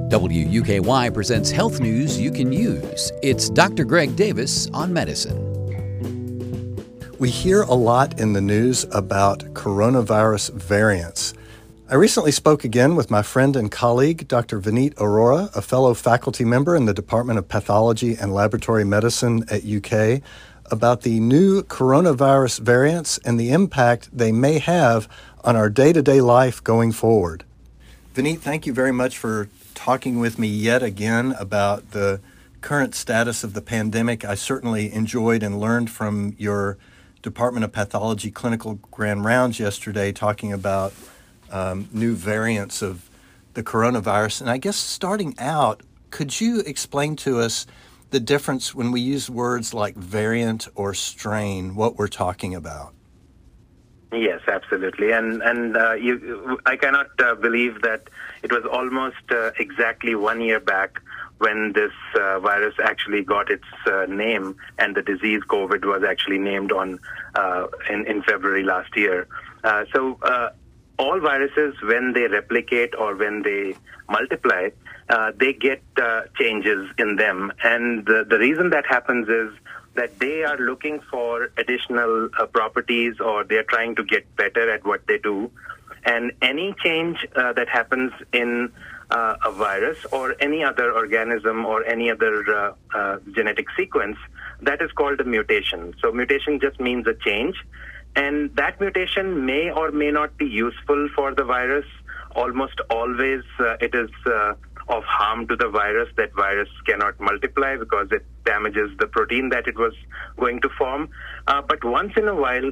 WUKY presents health news you can use. It's Dr. Greg Davis on medicine. We hear a lot in the news about coronavirus variants. I recently spoke again with my friend and colleague, Dr. Vineet Arora, a fellow faculty member in the Department of Pathology and Laboratory Medicine at UK, about the new coronavirus variants and the impact they may have on our day-to-day life going forward. Vineet, thank you very much for talking with me yet again about the current status of the pandemic. I certainly enjoyed and learned from your Department of Pathology clinical grand rounds yesterday talking about new variants of the coronavirus. And I guess starting out, could you explain to us the difference when we use words like variant or strain, what we're talking about? Yes, absolutely. And I cannot believe that it was almost exactly 1 year back when this virus actually got its name, and the disease COVID was actually named on in February last year. So all viruses, when they replicate or when they multiply, they get changes in them. And the reason that happens is that they are looking for additional properties, or they're trying to get better at what they do. And any change that happens in a virus or any other organism or any other genetic sequence, that is called a mutation. So mutation just means a change. And that mutation may or may not be useful for the virus. Almost always it is of harm to the virus. That virus cannot multiply because it damages the protein that it was going to form. But once in a while,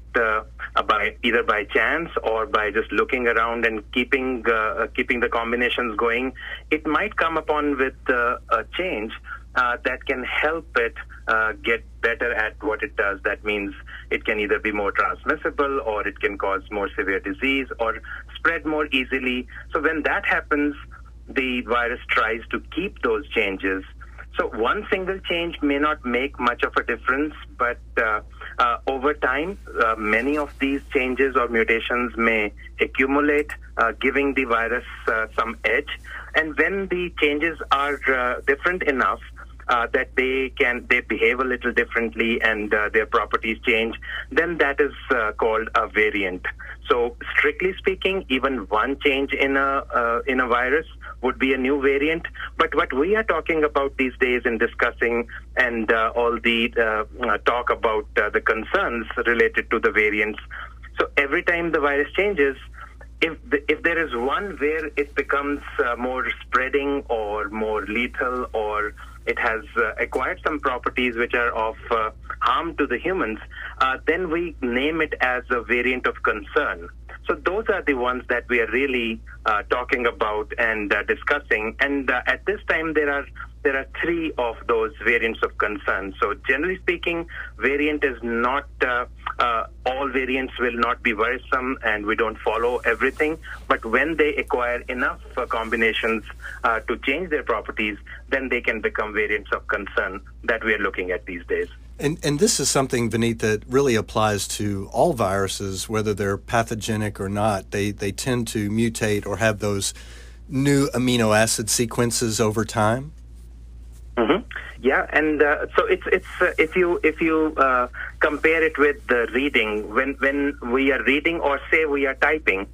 either by chance or by just looking around and keeping the combinations going, it might come upon with a change that can help it get better at what it does. That means it can either be more transmissible, or it can cause more severe disease, or spread more easily. So when that happens, the virus tries to keep those changes. So one single change may not make much of a difference, but over time, many of these changes or mutations may accumulate, giving the virus some edge. And when the changes are different enough that they behave a little differently and their properties change, then that is called a variant. So strictly speaking, even one change in a virus would be a new variant. But what we are talking about these days in discussing and all the talk about the concerns related to the variants. So every time the virus changes, if there is one where it becomes more spreading or more lethal, or it has acquired some properties which are of harm to the humans, then we name it as a variant of concern. So those are the ones that we are really talking about and discussing. And at this time, there are three of those variants of concern. So generally speaking, variant is not, all variants will not be worrisome, and we don't follow everything. But when they acquire enough combinations to change their properties, then they can become variants of concern that we are looking at these days. And this is something, Vineet, that really applies to all viruses, whether they're pathogenic or not. They tend to mutate or have those new amino acid sequences over time. Mm-hmm. Yeah, and so it's if you compare it with the reading, when we are reading or say we are typing,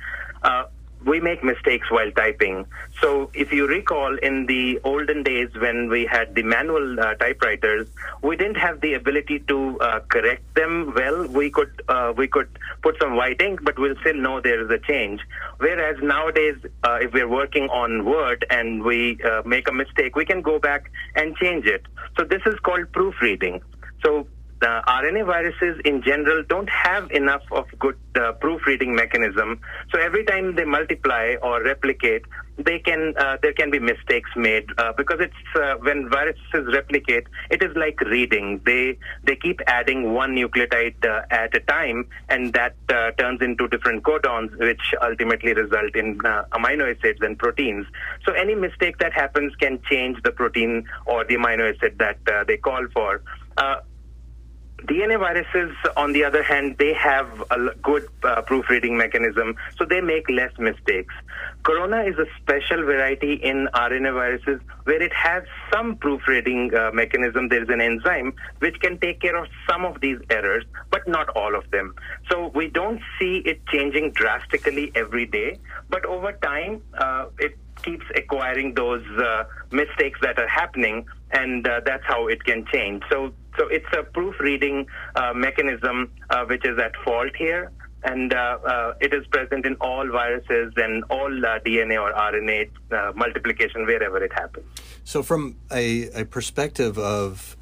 we make mistakes while typing. So if you recall, in the olden days when we had the manual typewriters, we didn't have the ability to correct them well. We could put some white ink, but we'll still know there is a change. Whereas nowadays, if we're working on Word and we make a mistake, we can go back and change it. So this is called proofreading. So the RNA viruses in general don't have enough of good proofreading mechanism. So every time they multiply or replicate, there can be mistakes made because it's when viruses replicate, it is like reading. They keep adding one nucleotide at a time, and that turns into different codons, which ultimately result in amino acids and proteins. So any mistake that happens can change the protein or the amino acid that they call for. DNA viruses, on the other hand, they have a good proofreading mechanism, so they make less mistakes. Corona is a special variety in RNA viruses where it has some proofreading mechanism. There is an enzyme which can take care of some of these errors, but not all of them. So we don't see it changing drastically every day, but over time, it keeps acquiring those mistakes that are happening, and that's how it can change. So it's a proofreading mechanism which is at fault here, and it is present in all viruses and all DNA or RNA multiplication wherever it happens. So from a perspective of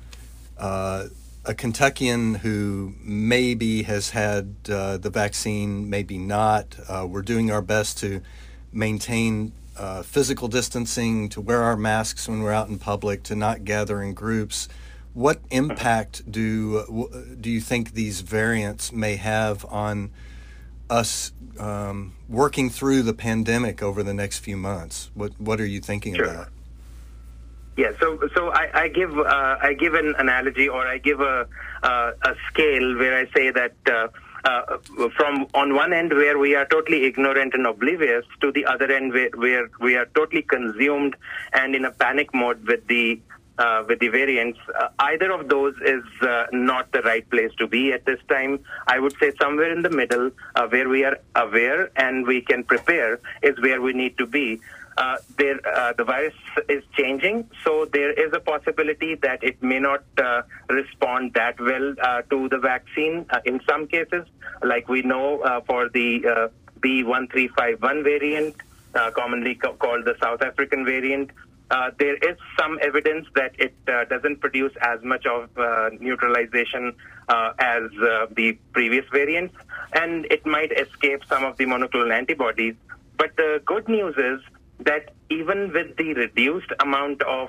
a Kentuckian who maybe has had the vaccine, maybe not, we're doing our best to maintain physical distancing, to wear our masks when we're out in public, to not gather in groups. What impact do you think these variants may have on us working through the pandemic over the next few months? What are you thinking about? Yeah, so I give an analogy, or I give a scale where I say that from on one end where we are totally ignorant and oblivious to the other end where we are totally consumed and in a panic mode with the variants, either of those is not the right place to be at this time. I would say somewhere in the middle, where we are aware and we can prepare, is where we need to be. The virus is changing, so there is a possibility that it may not respond that well to the vaccine in some cases, like we know for the B1351 variant, commonly called the South African variant. There is some evidence that it doesn't produce as much of neutralization as the previous variants, and it might escape some of the monoclonal antibodies. But the good news is that even with the reduced amount of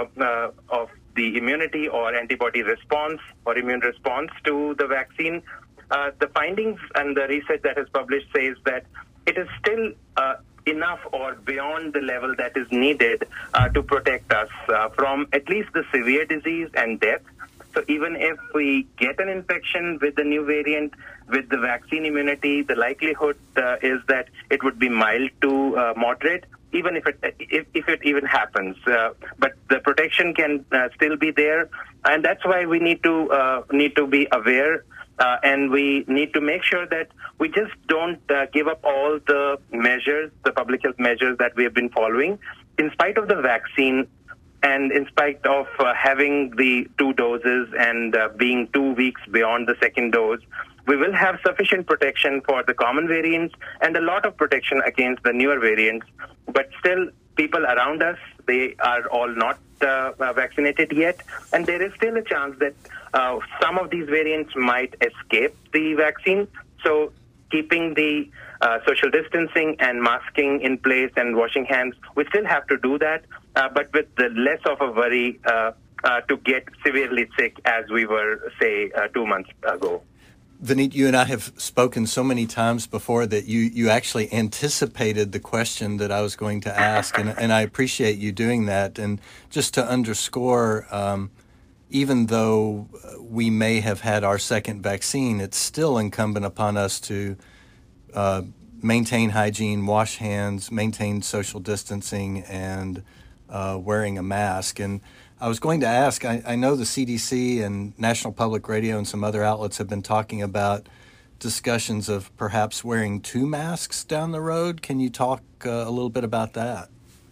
the immunity or antibody response or immune response to the vaccine, the findings and the research that is published says that it is still enough or beyond the level that is needed to protect us from at least the severe disease and death. So even if we get an infection with the new variant, with the vaccine immunity, the likelihood is that it would be mild to moderate, even if it even happens. But the protection can still be there, and that's why we need to be aware, and we need to make sure that we just don't give up all the measures, the public health measures that we have been following, in spite of the vaccine. And in spite of having the 2 doses and being 2 weeks beyond the second dose, we will have sufficient protection for the common variants and a lot of protection against the newer variants. But still, people around us, they are all not vaccinated yet. And there is still a chance that some of these variants might escape the vaccine. So keeping the social distancing and masking in place and washing hands, we still have to do that, but with the less of a worry to get severely sick as we were, say, 2 months ago. Vineet, you and I have spoken so many times before that you actually anticipated the question that I was going to ask, and I appreciate you doing that. And just to underscore, even though we may have had our second vaccine, it's still incumbent upon us to maintain hygiene, wash hands, maintain social distancing, and wearing a mask. And I was going to ask, I know the CDC and National Public Radio and some other outlets have been talking about discussions of perhaps wearing 2 masks down the road. Can you talk a little bit about that?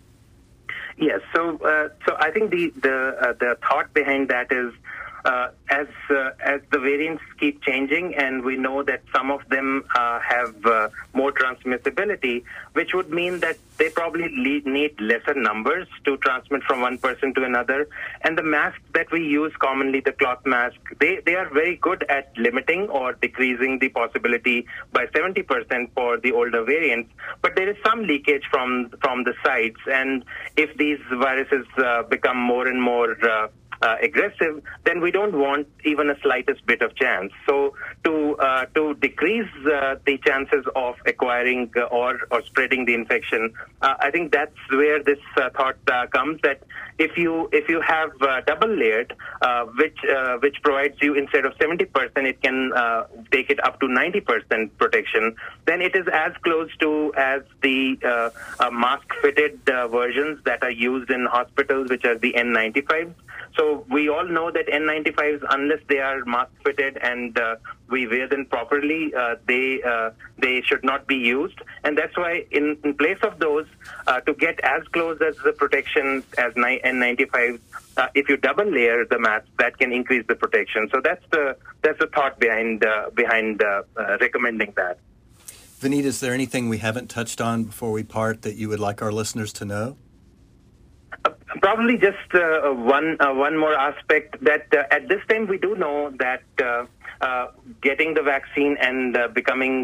Yes. So I think the thought behind that is as the variants keep changing, and we know that some of them have more transmissibility, which would mean that they probably need lesser numbers to transmit from one person to another. And the masks that we use commonly, the cloth mask, they are very good at limiting or decreasing the possibility by 70% for the older variants. But there is some leakage from the sides, and if these viruses become more and more aggressive, then we don't want even a slightest bit of chance. So to decrease the chances of acquiring or spreading the infection, I think that's where this thought comes, that if you have double layered, which provides you, instead of 70%, it can take it up to 90% protection, then it is as close to as the mask-fitted versions that are used in hospitals, which are the N95s. So we all know that N95s, unless they are mask-fitted and we wear them properly, they should not be used. And that's why in place of those, to get as close as the protection as N95s, if you double layer the mask, that can increase the protection. So that's the thought behind recommending that. Vineet, is there anything we haven't touched on before we part that you would like our listeners to know? Probably just one more aspect, that at this time we do know that getting the vaccine and getting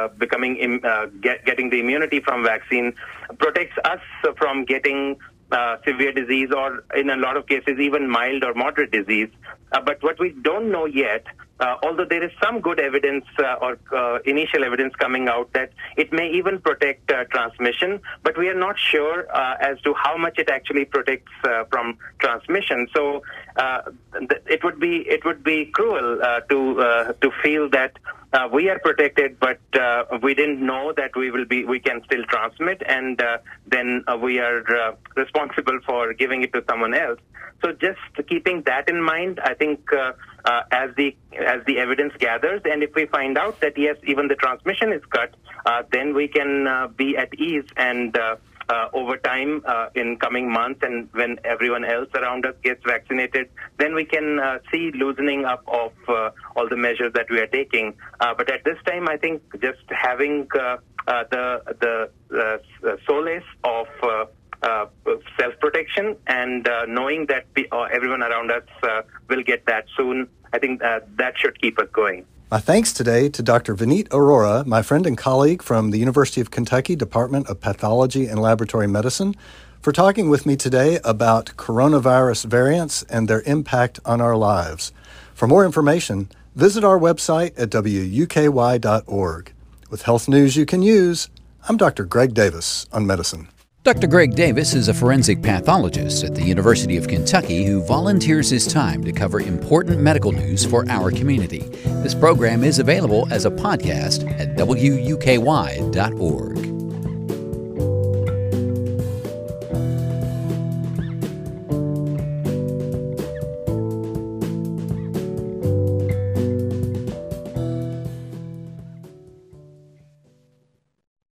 the immunity from vaccine protects us from getting severe disease, or in a lot of cases even mild or moderate disease. But what we don't know yet, although there is some good evidence or initial evidence coming out that it may even protect transmission, but we are not sure as to how much it actually protects from transmission. So it would be cruel to feel that we are protected, but we didn't know that we can still transmit, and then we are responsible for giving it to someone else. So just keeping that in mind, I think as the evidence gathers, and if we find out that yes, even the transmission is cut, then we can be at ease, and over time, in coming months, and when everyone else around us gets vaccinated, then we can see loosening up of all the measures that we are taking. But at this time, I think just having the solace of self-protection and knowing that everyone around us will get that soon, I think that should keep us going. My thanks today to Dr. Vineet Arora, my friend and colleague from the University of Kentucky Department of Pathology and Laboratory Medicine, for talking with me today about coronavirus variants and their impact on our lives. For more information, visit our website at wuky.org. With health news you can use, I'm Dr. Greg Davis on Medicine. Dr. Greg Davis is a forensic pathologist at the University of Kentucky who volunteers his time to cover important medical news for our community. This program is available as a podcast at wuky.org.